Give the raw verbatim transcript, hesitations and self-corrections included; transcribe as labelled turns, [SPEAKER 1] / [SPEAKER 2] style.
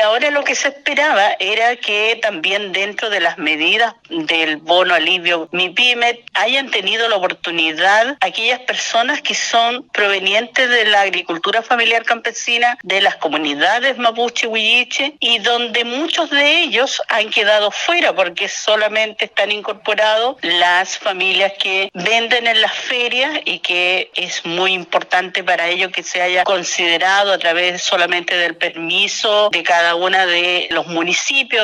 [SPEAKER 1] ahora lo que se esperaba era que también dentro de las medidas del bono alivio MIPYME hayan tenido la oportunidad aquellas personas que son provenientes de la agricultura familiar campesina, de las comunidades mapuche, huilliche, y donde muchos de ellos han quedado fuera porque solamente están incorporados las familias que venden en las ferias y que es muy importante para ellos que se haya considerado a través solamente del permiso de cada una de los municipios